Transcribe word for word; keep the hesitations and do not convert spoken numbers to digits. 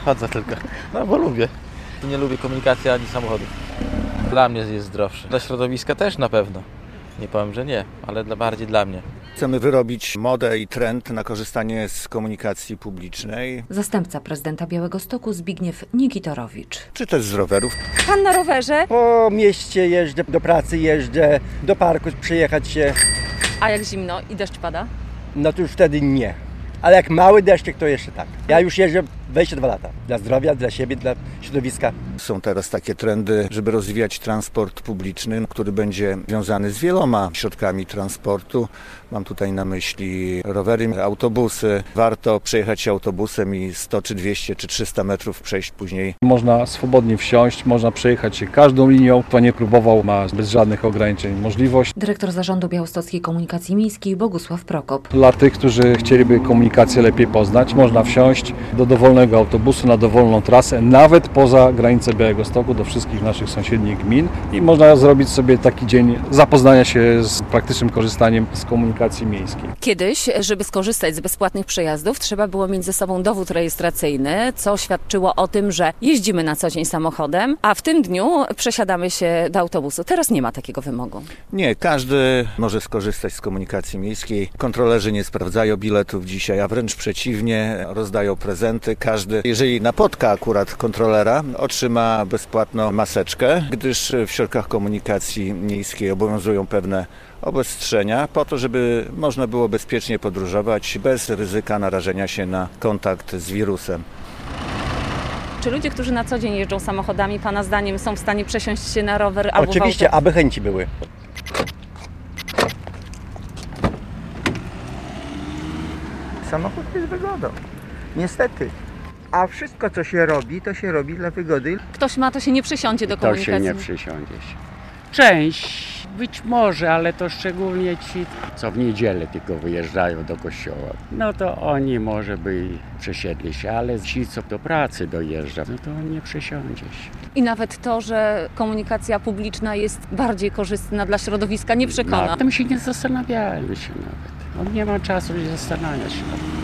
chodzę tylko. No bo lubię. Nie lubię komunikacji ani samochodów. Dla mnie jest zdrowsze. Dla środowiska też na pewno. Nie powiem, że nie, ale dla, bardziej dla mnie. Chcemy wyrobić modę i trend na korzystanie z komunikacji publicznej. Zastępca prezydenta Białegostoku Zbigniew Nikitorowicz. Czy też z rowerów. Pan na rowerze? Po mieście jeżdżę, do pracy jeżdżę, do parku przyjechać się. A jak zimno i deszcz pada? No to już wtedy nie. Ale jak mały deszczyk, to jeszcze tak. Ja już jeżdżę dwadzieścia dwa lata. Dla zdrowia, dla siebie, dla środowiska. Są teraz takie trendy, żeby rozwijać transport publiczny, który będzie związany z wieloma środkami transportu. Mam tutaj na myśli rowery, autobusy. Warto przejechać się autobusem i sto, czy dwieście, czy trzysta metrów przejść później. Można swobodnie wsiąść, można przejechać się każdą linią. Kto nie próbował, ma bez żadnych ograniczeń możliwość. Dyrektor Zarządu Białostockiej Komunikacji Miejskiej Bogusław Prokop. Dla tych, którzy chcieliby komunikację lepiej poznać, można wsiąść do dowolnego autobusu na dowolną trasę, nawet poza granicę Białegostoku, do wszystkich naszych sąsiednich gmin i można zrobić sobie taki dzień zapoznania się z praktycznym korzystaniem z komunikacji miejskiej. Kiedyś, żeby skorzystać z bezpłatnych przejazdów, trzeba było mieć ze sobą dowód rejestracyjny, co świadczyło o tym, że jeździmy na co dzień samochodem, a w tym dniu przesiadamy się do autobusu. Teraz nie ma takiego wymogu. Nie, każdy może skorzystać z komunikacji miejskiej. Kontrolerzy nie sprawdzają biletów dzisiaj, a wręcz przeciwnie, rozdają prezenty. Każdy, jeżeli napotka akurat kontrolera, otrzyma bezpłatną maseczkę, gdyż w środkach komunikacji miejskiej obowiązują pewne obostrzenia po to, żeby można było bezpiecznie podróżować bez ryzyka narażenia się na kontakt z wirusem. Czy ludzie, którzy na co dzień jeżdżą samochodami, Pana zdaniem są w stanie przesiąść się na rower albo Oczywiście, w auto? aby chęci były. Samochód jest wygodą. Niestety. A wszystko, co się robi, to się robi dla wygody. Ktoś ma, to się nie przesiądzie do To komunikacji. się nie przysiądzie się. Część być może, ale to szczególnie ci, co w niedzielę tylko wyjeżdżają do kościoła. No to oni może by przesiedli się, ale ci, co do pracy dojeżdża, no to nie przesiądzie się. I nawet to, że komunikacja publiczna jest bardziej korzystna dla środowiska, nie przekona. Na tym się nie zastanawiajmy się nawet. On nie ma czasu się zastanawiać się.